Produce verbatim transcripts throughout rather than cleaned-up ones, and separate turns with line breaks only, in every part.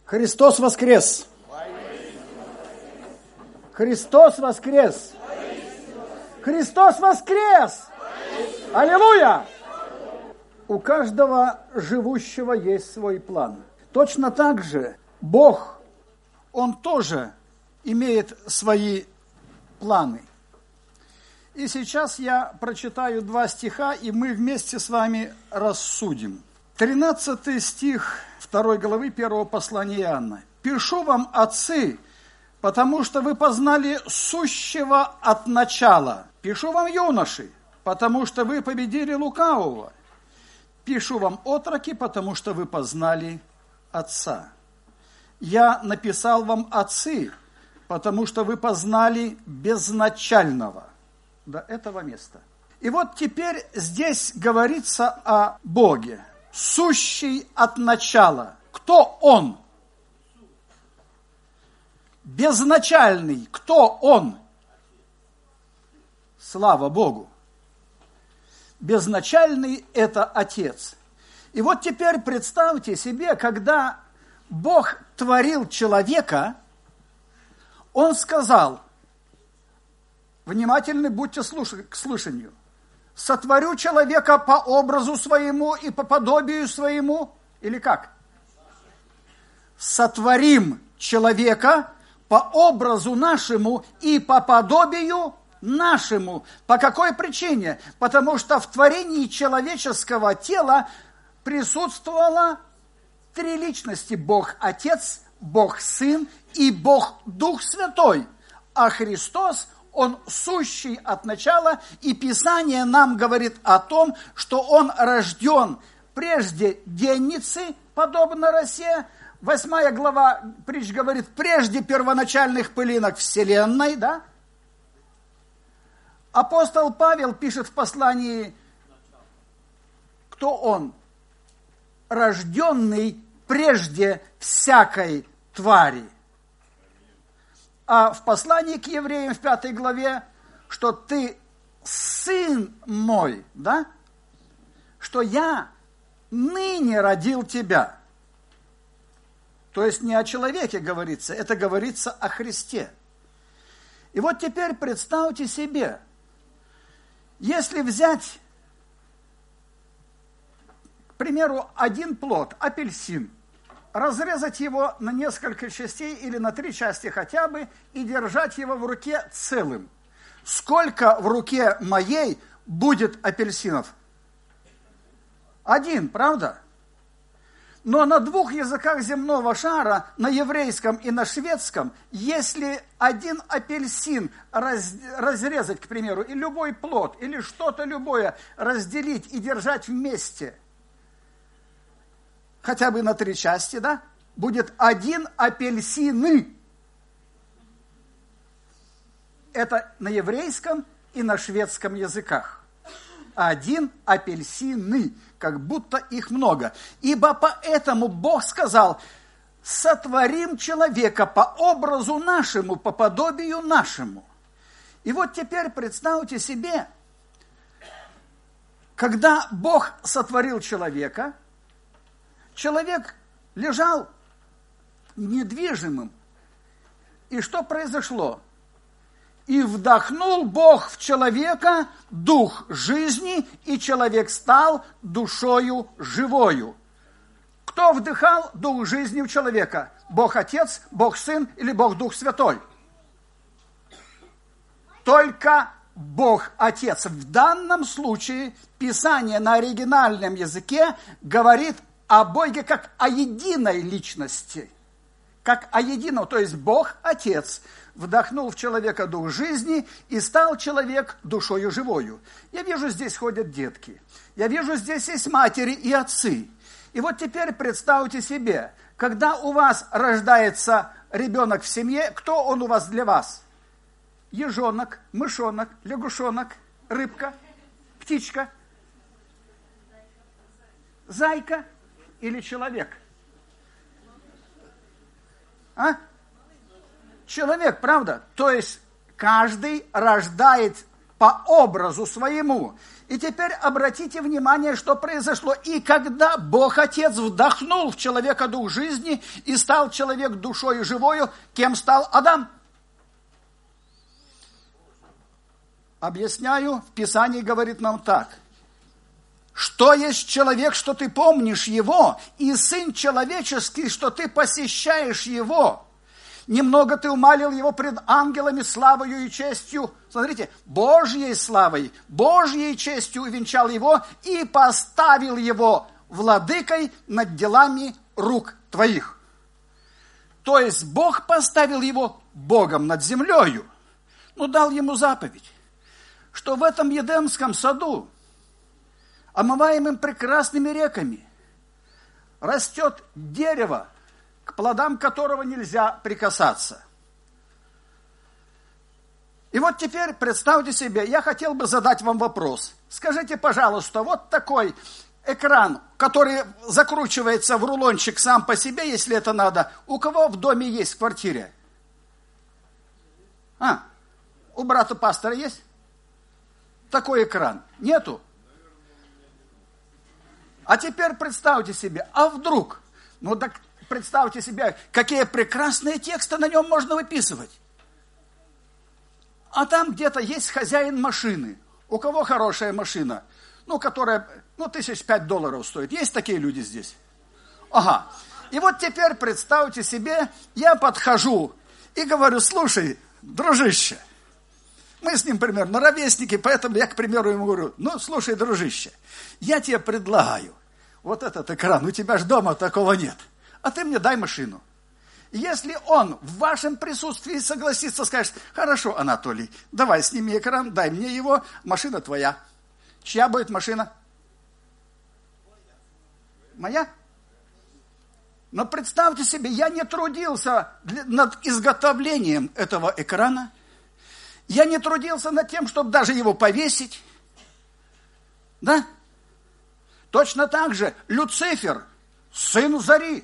Христос воскрес! Христос воскрес! Христос воскрес! Аллилуйя! У каждого живущего есть свой план. Точно так же Бог, Он тоже имеет свои планы. И сейчас я прочитаю два стиха, и мы вместе с вами рассудим. тринадцатый стих второй главы первого послания Иоанна. «Пишу вам, отцы, потому что вы познали сущего от начала. Пишу вам, юноши, потому что вы победили лукавого. Пишу вам, отроки, потому что вы познали Отца. Я написал вам, отцы, потому что вы познали безначального». До этого места. И вот теперь здесь говорится о Боге, сущий от начала. Кто Он? Безначальный. Кто Он? Слава Богу. Безначальный – это Отец. И вот теперь представьте себе, когда Бог творил человека, Он сказал, внимательны будьте к слышанию, сотворю человека по образу своему и по подобию своему, или как? Сотворим человека по образу нашему и по подобию нашему. По какой причине? Потому что в творении человеческого тела присутствовало три личности: Бог Отец, Бог Сын и Бог Дух Святой. А Христос, Он сущий от начала, и Писание нам говорит о том, что Он рожден прежде денницы, подобно росе. Восьмая глава притч говорит, прежде первоначальных пылинок вселенной, да? Апостол Павел пишет в послании, кто он? Рожденный прежде всякой твари. А в послании к евреям в пятой главе, что ты сын мой, да? Что я ныне родил тебя. То есть не о человеке говорится, это говорится о Христе. И вот теперь представьте себе, если взять, к примеру, один плод, апельсин, разрезать его на несколько частей или на три части хотя бы и держать его в руке целым. Сколько в руке моей будет апельсинов? Один, правда? Но на двух языках земного шара, на еврейском и на шведском, если один апельсин раз, разрезать, к примеру, и любой плод, или что-то любое разделить и держать вместе, хотя бы на три части, да, будет один апельсины. Это на еврейском и на шведском языках. Один апельсины, как будто их много. Ибо поэтому Бог сказал, сотворим человека по образу нашему, по подобию нашему. И вот теперь представьте себе, когда Бог сотворил человека, человек лежал недвижимым. И что произошло? И вдохнул Бог в человека дух жизни, и человек стал душою живою. Кто вдыхал дух жизни в человека? Бог Отец, Бог Сын или Бог Дух Святой? Только Бог Отец. В данном случае Писание на оригинальном языке говорит о Боге как о единой личности. Как о едином, то есть Бог Отец вдохнул в человека дух жизни, и стал человек душою живою. Я вижу, здесь ходят детки. Я вижу, здесь есть матери и отцы. И вот теперь представьте себе, когда у вас рождается ребенок в семье, кто он у вас для вас? Ежонок, мышонок, лягушонок, рыбка, птичка, зайка или человек? А? Человек, правда? То есть каждый рождает по образу своему. И теперь обратите внимание, что произошло. И когда Бог Отец вдохнул в человека дух жизни, и стал человек душою живою, кем стал Адам? Объясняю, в Писании говорит нам так. Что есть человек, что ты помнишь его, и сын человеческий, что ты посещаешь его. Немного ты умалил его пред ангелами славою и честью. Смотрите, Божьей славой, Божьей честью увенчал его и поставил его владыкой над делами рук твоих. То есть Бог поставил его Богом над землею. Ну, дал ему заповедь, что в этом Едемском саду, омываемым прекрасными реками, растет дерево, к плодам которого нельзя прикасаться. И вот теперь представьте себе, я хотел бы задать вам вопрос. Скажите, пожалуйста, вот такой экран, который закручивается в рулончик сам по себе, если это надо, у кого в доме есть, в квартире? А, у брата пастора есть? Такой экран? Нету? А теперь представьте себе, а вдруг, ну так представьте себе, какие прекрасные тексты на нем можно выписывать. А там где-то есть хозяин машины. У кого хорошая машина? Ну, которая, ну, тысяч пять долларов стоит. Есть такие люди здесь? Ага. И вот теперь представьте себе, я подхожу и говорю, слушай, дружище, мы с ним примерно ровесники, поэтому я, к примеру, ему говорю, ну, слушай, дружище, я тебе предлагаю, вот этот экран, у тебя же дома такого нет, а ты мне дай машину. Если он в вашем присутствии согласится, скажет, хорошо, Анатолий, давай сними экран, дай мне его, машина твоя. Чья будет машина? Моя? Но представьте себе, я не трудился над изготовлением этого экрана, я не трудился над тем, чтобы даже его повесить. Да? Точно так же Люцифер, сын зари,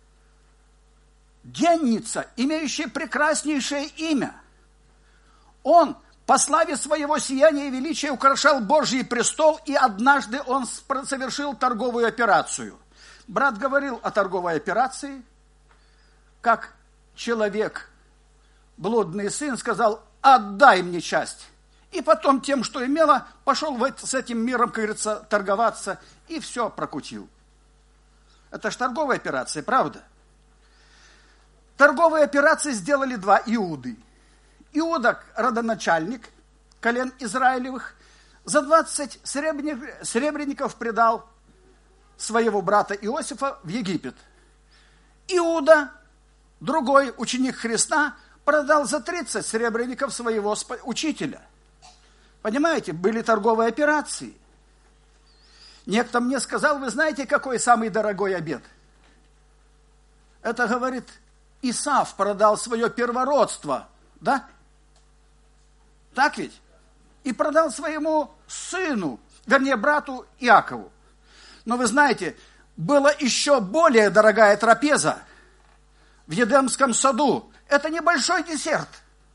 денница, имеющая прекраснейшее имя. Он по славе своего сияния и величия украшал Божий престол, и однажды он совершил торговую операцию. Брат говорил о торговой операции, как человек, блудный сын, сказал, отдай мне часть. И потом тем, что имела, пошел с этим миром, как говорится, торговаться, и все прокутил. Это ж торговая операция, правда? Торговые операции сделали два Иуды. Иуда, родоначальник колен Израилевых, за двадцать серебряников предал своего брата Иосифа в Египет. Иуда, другой ученик Христа, продал за тридцать серебряников своего учителя. Понимаете, были торговые операции. Некто мне сказал, вы знаете, какой самый дорогой обед? Это, говорит, Исав продал свое первородство, да? Так ведь? И продал своему сыну, вернее, брату Иакову. Но вы знаете, была еще более дорогая трапеза в Едемском саду. Это небольшой десерт.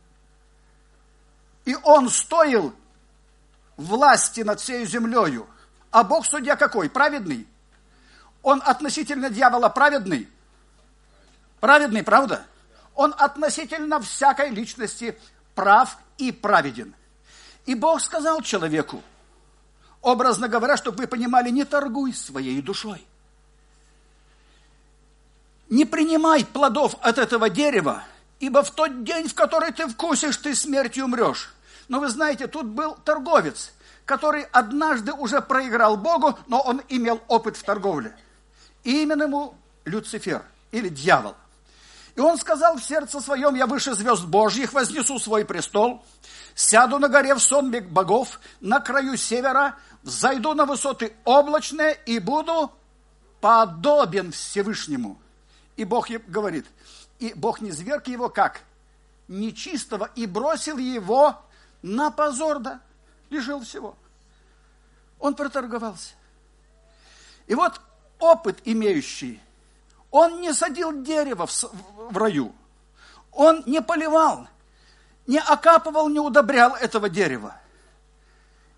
И он стоил власти над всей землею. А Бог судья какой? Праведный. Он относительно дьявола праведный. Праведный, правда? Он относительно всякой личности прав и праведен. И Бог сказал человеку, образно говоря, чтобы вы понимали, не торгуй своей душой. Не принимай плодов от этого дерева, ибо в тот день, в который ты вкусишь, ты смертью умрешь. Но вы знаете, тут был торговец, который однажды уже проиграл Богу, но он имел опыт в торговле. И именно ему Люцифер или дьявол. И он сказал в сердце своем, я выше звезд Божьих вознесу свой престол, сяду на горе в сонме богов, на краю севера, взойду на высоты облачные и буду подобен Всевышнему. И Бог говорит, и Бог низверг его как? Нечистого, и бросил его на позор, да, лишил всего. Он проторговался. И вот опыт имеющий, он не садил дерево в, в раю, он не поливал, не окапывал, не удобрял этого дерева.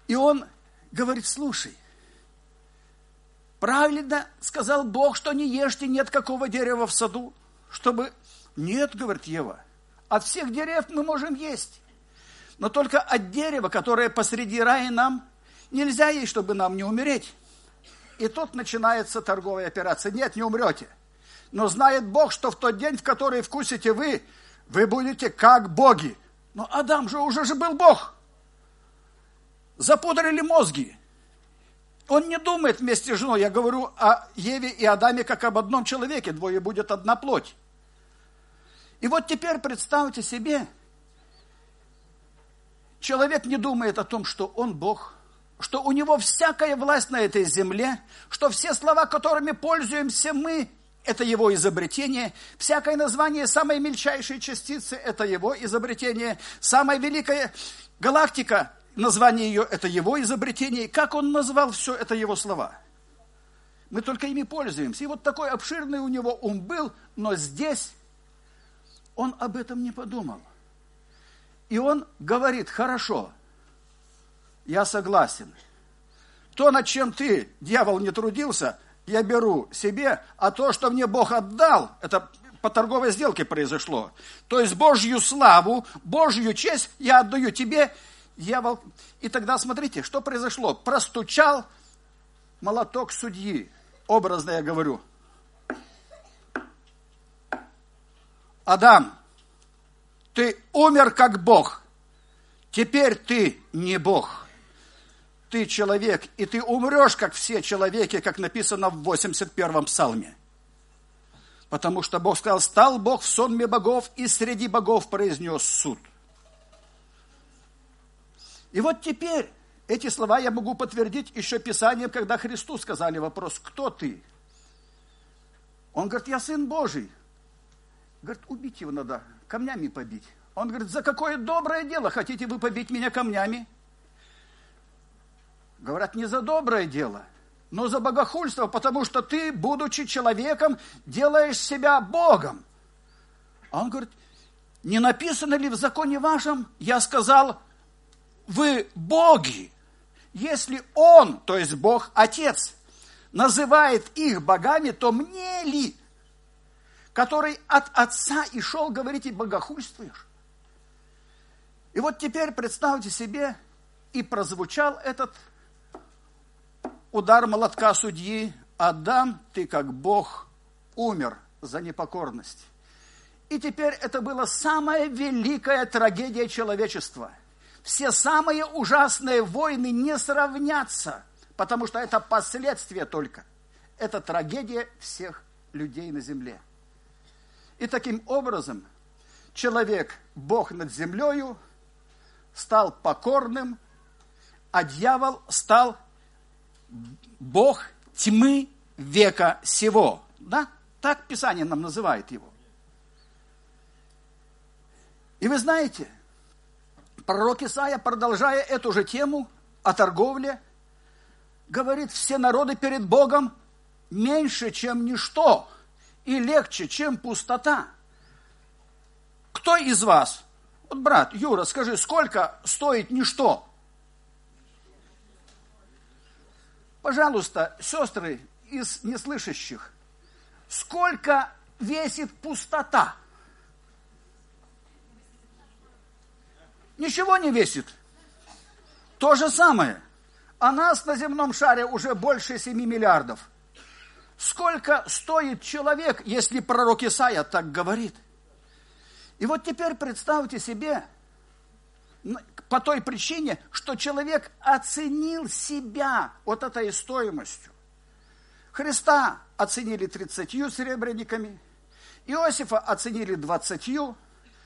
И он говорит, слушай, правильно сказал Бог, что не ешьте ни от какого дерева в саду, чтобы... Нет, говорит Ева, от всех деревьев мы можем есть. Но только от дерева, которое посреди рая нам, нельзя есть, чтобы нам не умереть. И тут начинается торговая операция. Нет, не умрете. Но знает Бог, что в тот день, в который вкусите вы, вы будете как боги. Но Адам же уже же был Бог. Запудрили мозги. Он не думает вместе с женой. Я говорю о Еве и Адаме как об одном человеке. Двое будет одна плоть. И вот теперь представьте себе, человек не думает о том, что он Бог, что у него всякая власть на этой земле, что все слова, которыми пользуемся мы, это его изобретение, всякое название самой мельчайшей частицы, это его изобретение, самая великая галактика, название ее, это его изобретение. Как он назвал все, это его слова. Мы только ими пользуемся. И вот такой обширный у него ум был, но здесь он об этом не подумал. И он говорит, хорошо, я согласен. То, над чем ты, дьявол, не трудился, я беру себе, а то, что мне Бог отдал, это по торговой сделке произошло. То есть Божью славу, Божью честь я отдаю тебе, дьявол. И тогда смотрите, что произошло. Простучал молоток судьи, образно я говорю. Адам, ты умер как Бог. Теперь ты не Бог. Ты человек, и ты умрешь, как все человеки, как написано в восемьдесят первом псалме. Потому что Бог сказал, стал Бог в сонме богов, и среди богов произнес суд. И вот теперь эти слова я могу подтвердить еще Писанием, когда Христу сказали вопрос, кто ты? Он говорит, я Сын Божий. Говорит, убить его надо, камнями побить. Он говорит, за какое доброе дело хотите вы побить меня камнями? Говорят, не за доброе дело, но за богохульство, потому что ты, будучи человеком, делаешь себя Богом. А он говорит, не написано ли в законе вашем, я сказал, вы боги. Если он, то есть Бог, Отец, называет их богами, то мне ли, который от Отца и шел, говорите, богохульствуешь? И вот теперь представьте себе, и прозвучал этот удар молотка судьи, Адам, ты как Бог умер за непокорность. И теперь это была самая великая трагедия человечества. Все самые ужасные войны не сравнятся, потому что это последствия только. Это трагедия всех людей на земле. И таким образом человек, Бог над землею, стал покорным, а дьявол стал Бог тьмы века сего. Да? Так Писание нам называет его. И вы знаете, пророк Исаия, продолжая эту же тему о торговле, говорит, все народы перед Богом меньше, чем ничто, и легче, чем пустота. Кто из вас, вот брат Юра, скажи, сколько стоит ничто? Пожалуйста, сестры из неслышащих, сколько весит пустота? Ничего не весит. То же самое. А нас на земном шаре уже больше семи миллиардов. Сколько стоит человек, если пророк Исаия так говорит? И вот теперь представьте себе, по той причине, что человек оценил себя вот этой стоимостью. Христа оценили тридцатью серебряниками, Иосифа оценили двадцатью,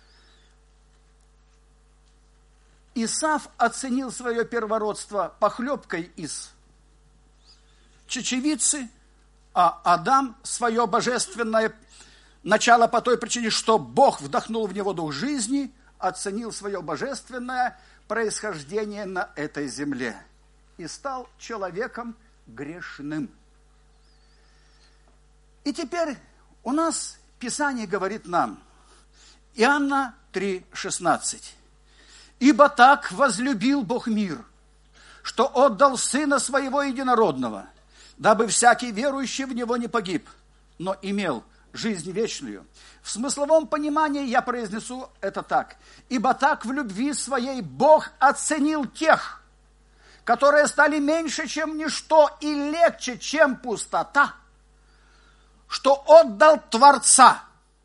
Исав оценил свое первородство похлебкой из чечевицы, а Адам свое божественное начало по той причине, что Бог вдохнул в него дух жизни, оценил свое божественное происхождение на этой земле и стал человеком грешным. И теперь у нас Писание говорит нам, Иоанна три шестнадцать. «Ибо так возлюбил Бог мир, что отдал Сына Своего Единородного, дабы всякий верующий в Него не погиб, но имел жизнь вечную. В смысловом понимании я произнесу это так. Ибо так в любви Своей Бог оценил тех, которые стали меньше, чем ничто, и легче, чем пустота, что отдал Творца.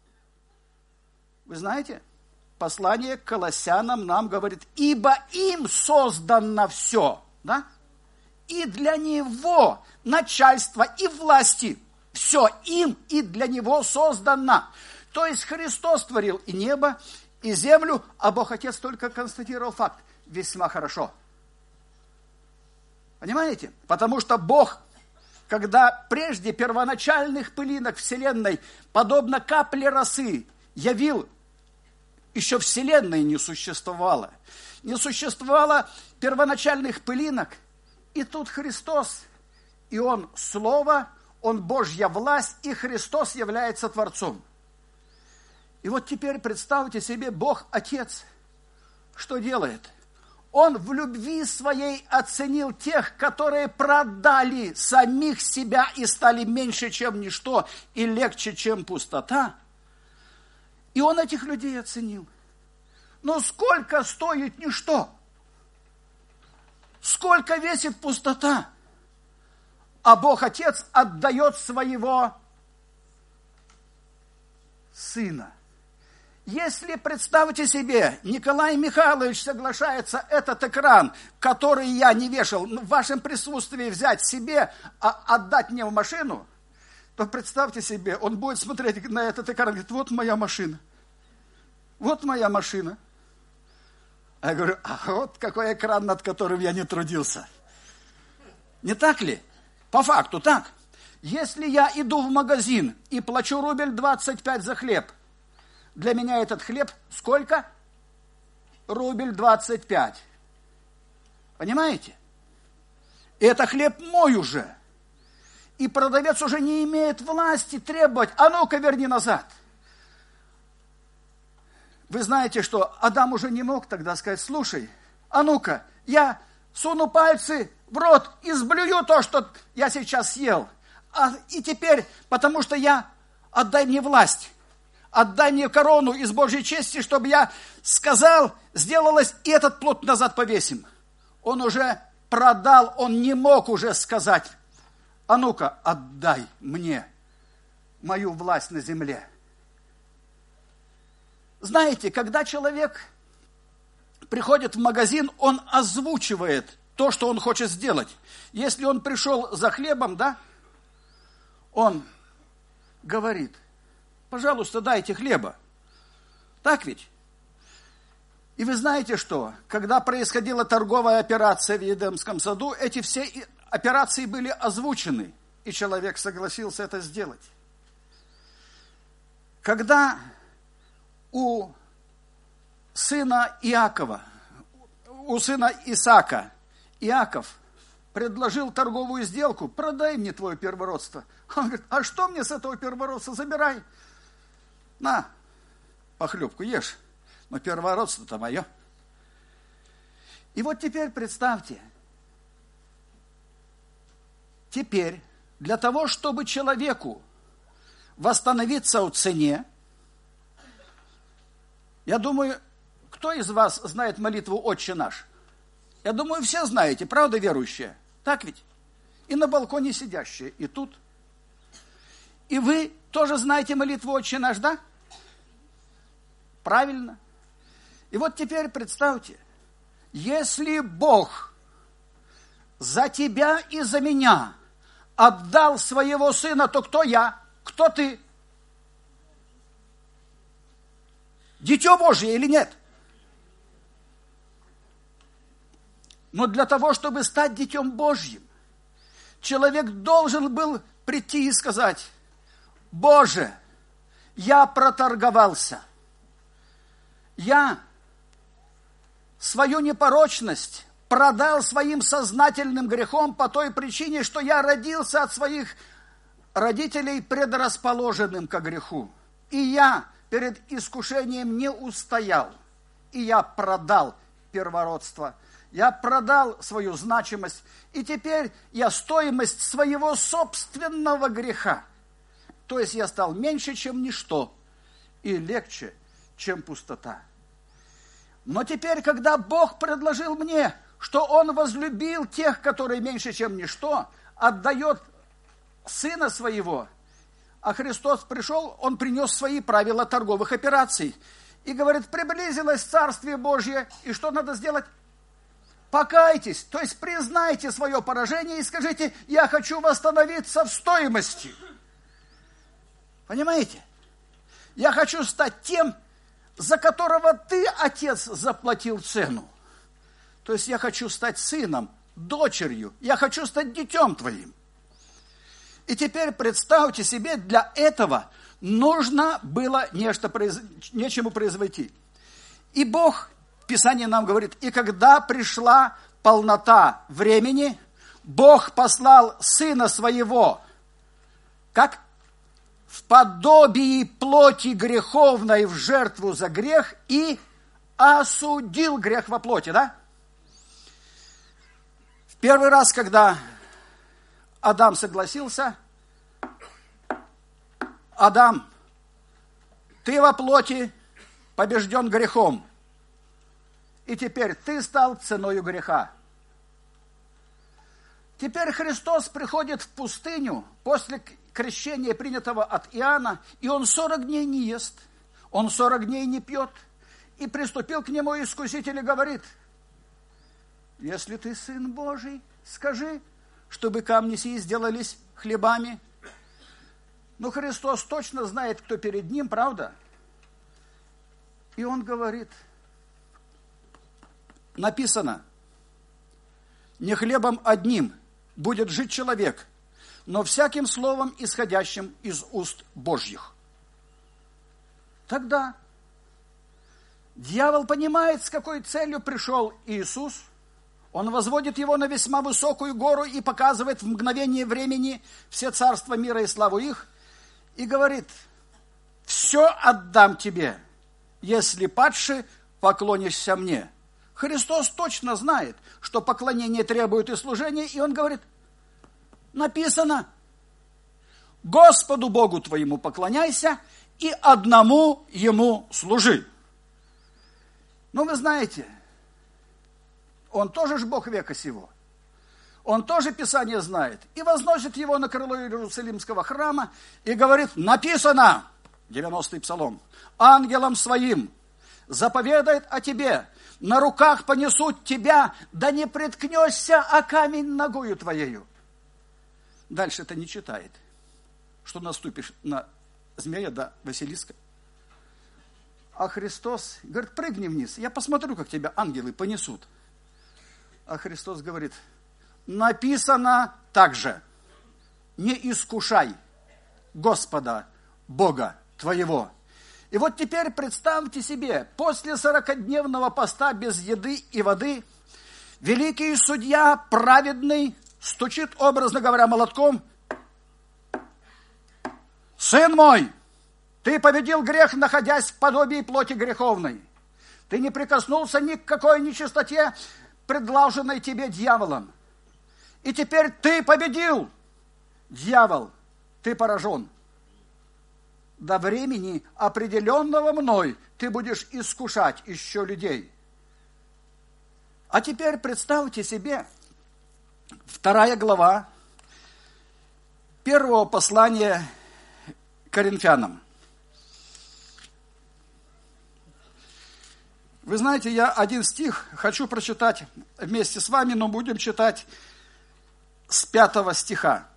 Вы знаете, послание к Колоссянам нам говорит, ибо им создано все, да? И для Него начальство и власти, все им и для Него создано. То есть Христос творил и небо, и землю, а Бог Отец только констатировал факт. Весьма хорошо. Понимаете? Потому что Бог, когда прежде первоначальных пылинок Вселенной, подобно капле росы, явил, еще Вселенной не существовало. Не существовало первоначальных пылинок. И тут Христос, и Он Слово, Он Божья власть, и Христос является Творцом. И вот теперь представьте себе, Бог Отец, что делает? Он в любви Своей оценил тех, которые продали самих себя и стали меньше, чем ничто, и легче, чем пустота. И Он этих людей оценил. Но сколько стоит ничто? Сколько весит пустота? А Бог Отец отдает Своего Сына. Если, представьте себе, Николай Михайлович соглашается этот экран, который я не вешал, в вашем присутствии взять себе, а отдать мне в машину, то представьте себе, он будет смотреть на этот экран и говорит, вот моя машина, вот моя машина. А я говорю, а вот какой экран, над которым я не трудился. Не так ли? По факту так. Если я иду в магазин и плачу рубль двадцать пять за хлеб, для меня этот хлеб сколько? Рубль двадцать пять. Понимаете? И это хлеб мой уже. И продавец уже не имеет власти требовать, а ну-ка верни назад. Вы знаете, что Адам уже не мог тогда сказать, слушай, а ну-ка, я суну пальцы в рот и сблюю то, что я сейчас съел. А, и теперь, потому что я, отдай мне власть. Отдай мне корону из Божьей чести, чтобы я сказал, сделалось, и этот плод назад повесим. Он уже продал, он не мог уже сказать, а ну-ка, отдай мне мою власть на земле. Знаете, когда человек приходит в магазин, он озвучивает то, что он хочет сделать. Если он пришел за хлебом, да, он говорит, пожалуйста, дайте хлеба. Так ведь? И вы знаете что? Когда происходила торговая операция в Едемском саду, эти все операции были озвучены, и человек согласился это сделать. Когда у сына Иакова, у сына Исаака, Иаков предложил торговую сделку, продай мне твое первородство. Он говорит, а что мне с этого первородства, забирай. На, похлебку ешь, но первородство-то мое. И вот теперь представьте, теперь для того, чтобы человеку восстановиться в цене, я думаю, кто из вас знает молитву «Отче наш»? Я думаю, все знаете, правда, верующие? Так ведь? И на балконе сидящие, и тут. И вы тоже знаете молитву «Отче наш», да? Правильно. И вот теперь представьте, если Бог за тебя и за меня отдал своего Сына, то кто я? Кто ты? Дитё Божье или нет? Но для того, чтобы стать Детем Божьим, человек должен был прийти и сказать, Боже, я проторговался. Я свою непорочность продал своим сознательным грехом по той причине, что я родился от своих родителей предрасположенным ко греху. И я перед искушением не устоял. И я продал первородство. Я продал свою значимость, и теперь я стоимость своего собственного греха. То есть я стал меньше, чем ничто, и легче, чем пустота. Но теперь, когда Бог предложил мне, что Он возлюбил тех, которые меньше, чем ничто, отдает Сына Своего, а Христос пришел, Он принес свои правила торговых операций. И говорит, приблизилось Царствие Божье, и что надо сделать? Покайтесь, то есть признайте свое поражение и скажите, я хочу восстановиться в стоимости. Понимаете? Я хочу стать тем, за которого ты, Отец, заплатил цену. То есть я хочу стать сыном, дочерью, я хочу стать детем твоим. И теперь представьте себе, для этого нужно было нечто, нечему произойти. И Бог, Писание нам говорит, и когда пришла полнота времени, Бог послал Сына Своего, как? В подобии плоти греховной в жертву за грех и осудил грех во плоти, да? В первый раз, когда Адам согласился, Адам, ты во плоти побежден грехом. И теперь ты стал ценою греха. Теперь Христос приходит в пустыню после крещения, принятого от Иоанна, и он сорок дней не ест, он сорок дней не пьет. И приступил к нему искуситель и говорит, если ты Сын Божий, скажи, чтобы камни сии сделались хлебами. Но Христос точно знает, кто перед ним, правда? И он говорит, написано, не хлебом одним будет жить человек, но всяким словом, исходящим из уст Божьих. Тогда дьявол понимает, с какой целью пришел Иисус. Он возводит его на весьма высокую гору и показывает в мгновение времени все царства мира и славу их. И говорит, все отдам тебе, если падши поклонишься мне. Христос точно знает, что поклонение требует и служения, и он говорит, написано, Господу Богу твоему поклоняйся и одному Ему служи. Ну, вы знаете, Он тоже ж Бог века сего. Он тоже Писание знает. И возносит его на крыло Иерусалимского храма и говорит, написано, девяностый псалом, ангелам своим заповедает о тебе, на руках понесут тебя, да не приткнешься о камень ногою твоею. Дальше это не читает, что наступишь на змея, да, Василиска. А Христос говорит, прыгни вниз, я посмотрю, как тебя ангелы понесут. А Христос говорит, написано также, не искушай Господа Бога твоего. И вот теперь представьте себе, после сорокадневного поста без еды и воды, великий судья, праведный, стучит, образно говоря, молотком. Сын мой, ты победил грех, находясь в подобии плоти греховной. Ты не прикоснулся ни к какой нечистоте, предложенной тебе дьяволом. И теперь ты победил, дьявол, ты поражен. До времени, определенного мной, ты будешь искушать еще людей. А теперь представьте себе, вторая глава первого послания Коринфянам. Вы знаете, я один стих хочу прочитать вместе с вами, но будем читать с пятого стиха.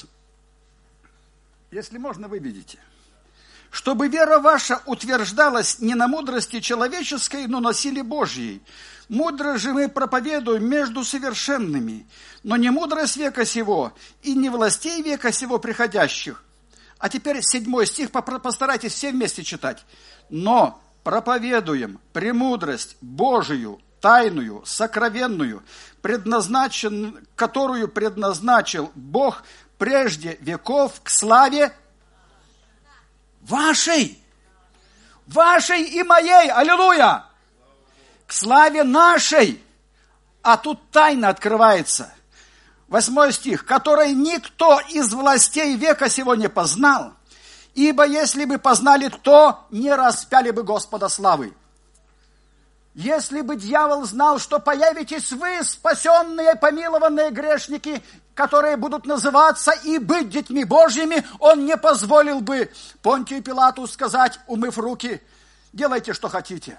Если можно, вы видите. «Чтобы вера ваша утверждалась не на мудрости человеческой, но на силе Божьей. Мудрость же мы проповедуем между совершенными, но не мудрость века сего и не властей века сего приходящих». А теперь седьмой стих, постарайтесь все вместе читать. «Но проповедуем премудрость Божию, тайную, сокровенную, предназначен, которую предназначил Бог прежде веков к славе вашей, вашей и моей, аллилуйя, к славе нашей, А тут тайна открывается. Восьмой стих. «Который никто из властей века сего не познал, ибо если бы познали, то не распяли бы Господа славы». Если бы дьявол знал, что появитесь вы, спасенные, помилованные грешники, которые будут называться и быть детьми Божьими, он не позволил бы Понтию Пилату сказать, умыв руки: делайте, что хотите,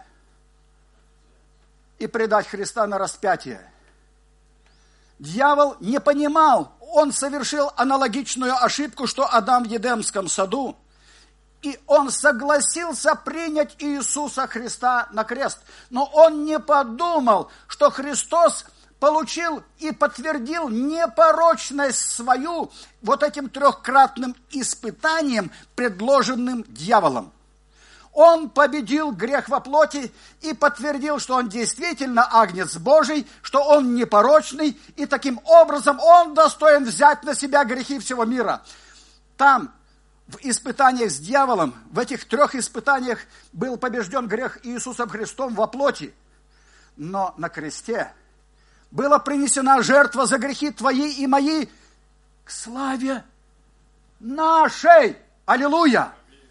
и предать Христа на распятие. Дьявол не понимал, он совершил аналогичную ошибку, что Адам в Едемском саду, и он согласился принять Иисуса Христа на крест. Но он не подумал, что Христос получил и подтвердил непорочность свою вот этим трехкратным испытанием, предложенным дьяволом. Он победил грех во плоти и подтвердил, что он действительно агнец Божий, что он непорочный, и таким образом он достоин взять на себя грехи всего мира. Там, в испытаниях с дьяволом, в этих трех испытаниях был побежден грех Иисусом Христом во плоти. Но на кресте была принесена жертва за грехи твои и мои к славе нашей. Аллилуйя!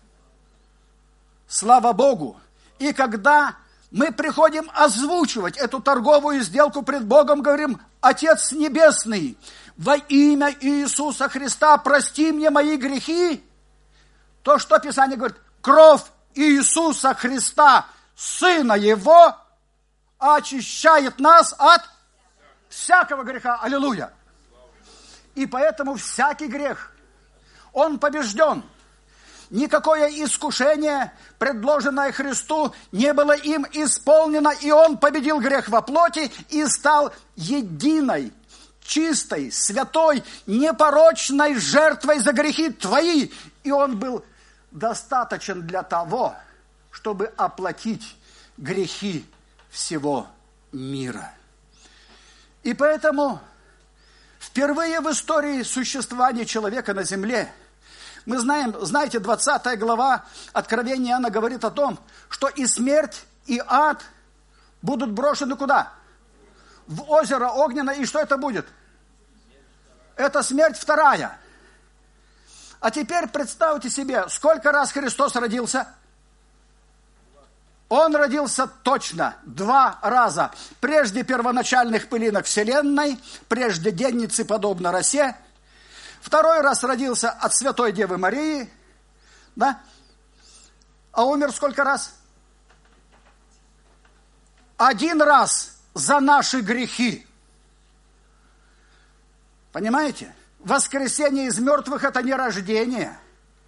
Слава Богу! И когда мы приходим озвучивать эту торговую сделку пред Богом, говорим: Отец Небесный, во имя Иисуса Христа прости мне мои грехи, то, что Писание говорит: кровь Иисуса Христа, Сына Его, очищает нас от всякого греха. Аллилуйя! И поэтому всякий грех, он побежден. Никакое искушение, предложенное Христу, не было им исполнено, и он победил грех во плоти и стал единой, чистой, святой, непорочной жертвой за грехи твои. И он был достаточен для того, чтобы оплатить грехи всего мира. И поэтому впервые в истории существования человека на земле, мы знаем, знаете, двадцатая глава Откровения Иоанна говорит о том, что и смерть, и ад будут брошены куда? В озеро огненное. И что это будет? Это смерть вторая. А теперь представьте себе, сколько раз Христос родился? Он родился точно два раза. Прежде первоначальных пылинок вселенной, прежде денницы, подобно росе. Второй раз родился от Святой Девы Марии, да? А умер сколько раз? Один раз за наши грехи. Понимаете? Воскресение из мертвых – это не рождение.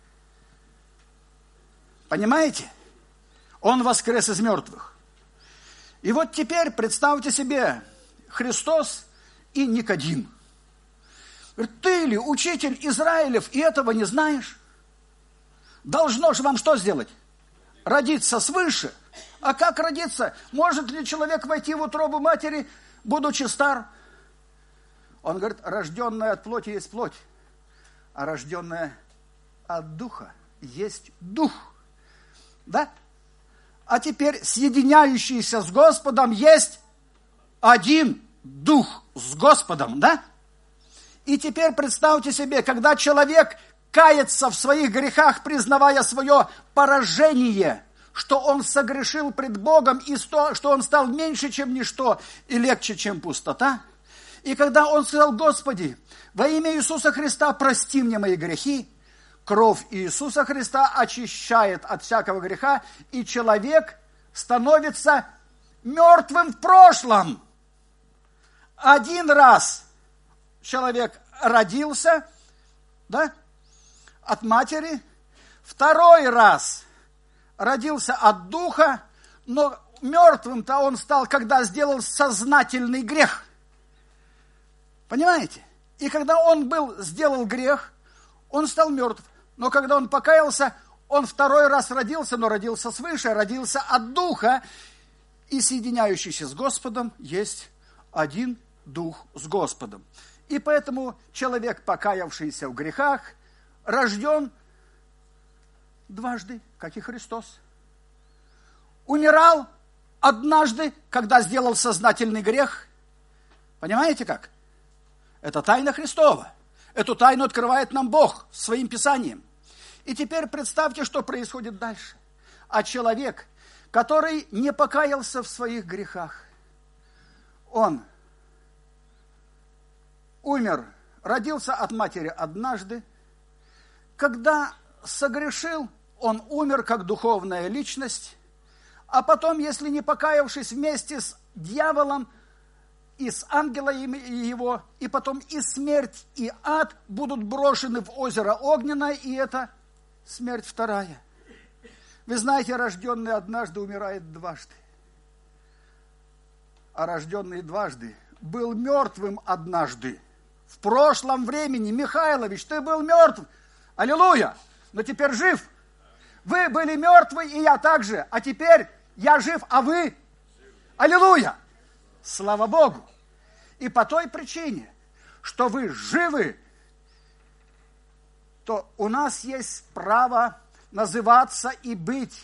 Понимаете? Он воскрес из мертвых. И вот теперь представьте себе Христос и Никодим. Говорит: ты ли, учитель Израилев, и этого не знаешь? Должно же вам что сделать? Родиться свыше. А как родиться? Может ли человек войти в утробу матери, будучи стар? Он говорит: рожденная от плоти есть плоть, а рожденная от духа есть дух. Да? А теперь соединяющийся с Господом есть один дух с Господом, да? И теперь представьте себе, когда человек кается в своих грехах, признавая свое поражение, что он согрешил пред Богом, и что он стал меньше, чем ничто, и легче, чем пустота. И когда он сказал: Господи, во имя Иисуса Христа прости мне мои грехи, кровь Иисуса Христа очищает от всякого греха, и человек становится мертвым в прошлом. Один раз человек родился, да, от матери, второй раз родился от духа, но мертвым-то он стал, когда сделал сознательный грех. Понимаете? И когда он был, сделал грех, он стал мертв. Но когда он покаялся, он второй раз родился, но родился свыше, родился от духа. И соединяющийся с Господом есть один дух с Господом. И поэтому человек, покаявшийся в грехах, рожден дважды, как и Христос. Умирал однажды, когда сделал сознательный грех, Понимаете как? Это тайна Христова. Эту тайну открывает нам Бог своим Писанием. И теперь представьте, что происходит дальше. А человек, который не покаялся в своих грехах, он умер, родился от матери однажды. Когда согрешил, он умер как духовная личность. А потом, если не покаявшись вместе с дьяволом, и с ангелами его, и потом и смерть, и ад будут брошены в озеро огненное, и это смерть вторая. Вы знаете, рожденный однажды умирает дважды. А рожденный дважды был мертвым однажды. В прошлом времени, Михайлович, ты был мертв. Аллилуйя! Но теперь жив. Вы были мертвы, и я также. А теперь я жив, а вы? Аллилуйя! Слава Богу! И по той причине, что вы живы, то у нас есть право называться и быть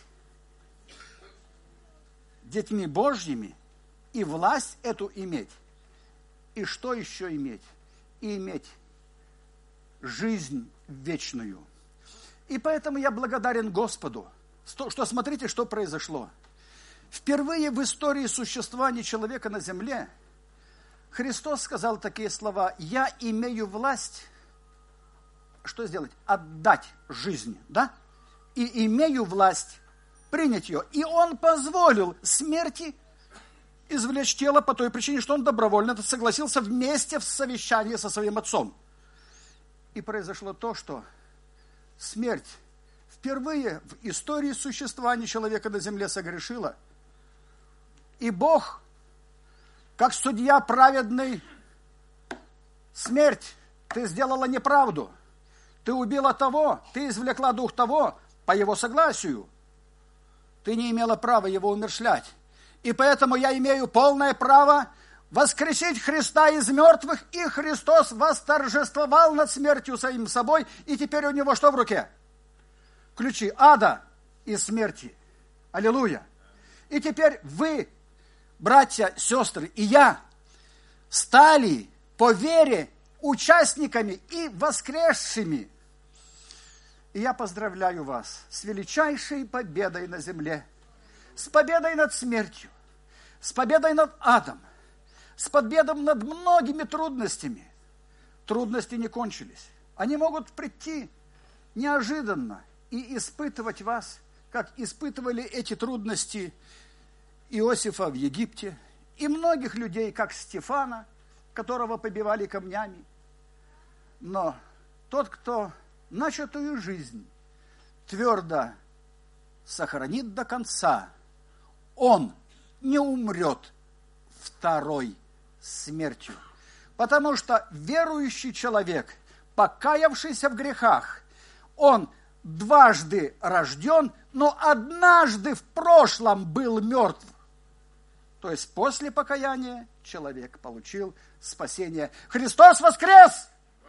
детьми Божьими, и власть эту иметь. И что еще иметь? И иметь жизнь вечную. И поэтому я благодарен Господу, что смотрите, что произошло. Впервые в истории существования человека на земле Христос сказал такие слова: «Я имею власть», что сделать? Отдать жизнь, да? «И имею власть принять ее». И Он позволил смерти извлечь тело по той причине, что Он добровольно согласился вместе в совещании со своим Отцом. И произошло то, что смерть впервые в истории существования человека на земле согрешила. И Бог, как судья праведный: смерть, ты сделала неправду, ты убила того, ты извлекла дух того по его согласию. Ты не имела права его умерщвлять. И поэтому я имею полное право воскресить Христа из мертвых, и Христос восторжествовал над смертью самим собой, и теперь у него что в руке? Ключи ада и смерти. Аллилуйя! И теперь вы, братья, сестры, и я стали по вере участниками и воскресшими. И я поздравляю вас с величайшей победой на земле, с победой над смертью, с победой над адом, с победой над многими трудностями. Трудности не кончились. Они могут прийти неожиданно и испытывать вас, как испытывали эти трудности Иосифа в Египте, и многих людей, как Стефана, которого побивали камнями. Но тот, кто начатую жизнь твердо сохранит до конца, он не умрет второй смертью. Потому что верующий человек, покаявшийся в грехах, он дважды рожден, но однажды в прошлом был мертв. То есть после покаяния человек получил спасение. Христос воскрес!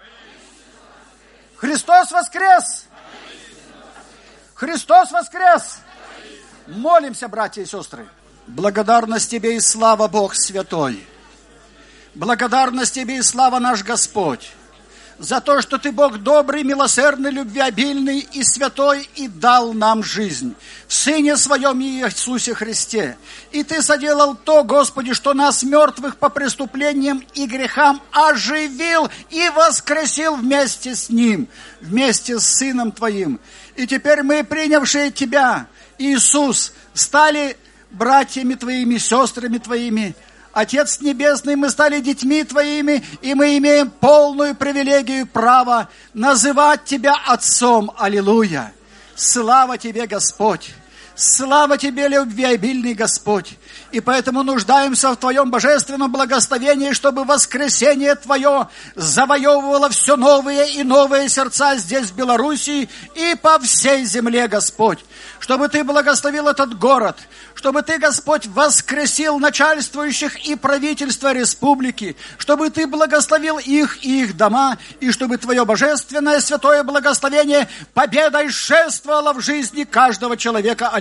Христос воскрес! Христос воскрес! Молимся, братья и сестры. Благодарность Тебе и слава, Бог святой. Благодарность Тебе и слава, наш Господь, за то, что Ты Бог добрый, милосердный, любвеобильный и святой, и дал нам жизнь в Сыне Своем Иисусе Христе. И Ты соделал то, Господи, что нас, мертвых по преступлениям и грехам, оживил и воскресил вместе с Ним, вместе с Сыном Твоим. И теперь мы, принявшие Тебя, Иисус, стали братьями Твоими, сестрами Твоими. Отец Небесный, мы стали детьми Твоими, и мы имеем полную привилегию, право называть Тебя Отцом. Аллилуйя! Слава Тебе, Господь! Слава Тебе, любвеобильный Господь! И поэтому нуждаемся в Твоем божественном благословении, чтобы воскресение Твое завоевывало все новые и новые сердца здесь, в Белоруссии, и по всей земле, Господь. Чтобы Ты благословил этот город, чтобы Ты, Господь, воскресил начальствующих и правительства республики, чтобы Ты благословил их и их дома, и чтобы Твое божественное святое благословение победой шествовало в жизни каждого человека.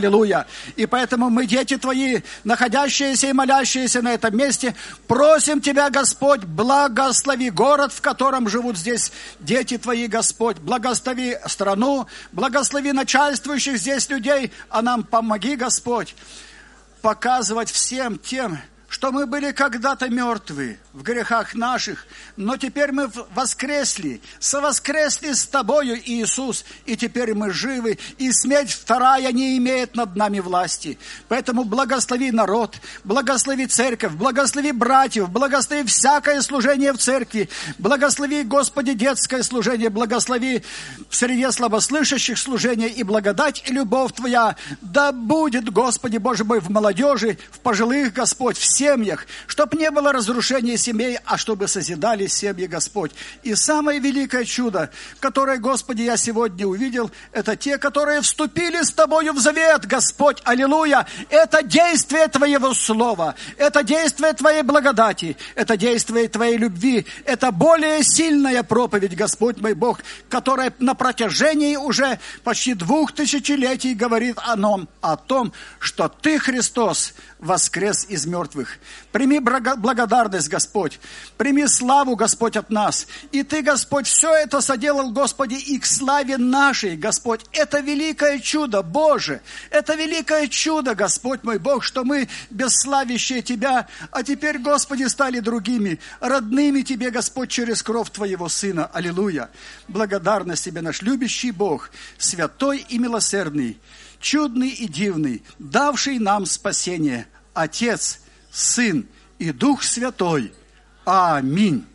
Аллилуйя. И поэтому мы, дети Твои, находящиеся и молящиеся на этом месте, просим Тебя, Господь, благослови город, в котором живут здесь дети Твои, Господь. Благослови страну, благослови начальствующих здесь людей, а нам помоги, Господь, показывать всем тем, что мы были когда-то мертвы в грехах наших, но теперь мы воскресли, совоскресли с Тобою, Иисус, и теперь мы живы, и смерть вторая не имеет над нами власти. Поэтому благослови народ, благослови церковь, благослови братьев, благослови всякое служение в церкви, благослови, Господи, детское служение, благослови в среде слабослышащих служение, и благодать и любовь Твоя да будет, Господи Боже мой, в молодежи, в пожилых, Господь, в семьях, чтобы не было разрушения семей, а чтобы созидали семьи, Господь. И самое великое чудо, которое, Господи, я сегодня увидел, это те, которые вступили с Тобою в завет, Господь, аллилуйя. Это действие Твоего слова, это действие Твоей благодати, это действие Твоей любви, это более сильная проповедь, Господь мой Бог, которая на протяжении уже почти двух тысячелетий говорит о том, о том, что Ты, Христос, воскрес из мертвых. Прими благодарность, Господь. Прими славу, Господь, от нас. И Ты, Господь, все это соделал, Господи, и к славе нашей, Господь. Это великое чудо, Боже. Это великое чудо, Господь мой Бог, что мы, бесславящие Тебя, а теперь, Господи, стали другими, родными Тебе, Господь, через кровь Твоего Сына. Аллилуйя. Благодарность Тебе, наш любящий Бог, святой и милосердный, чудный и дивный, давший нам спасение, Отец, Сын и Дух Святой. Аминь.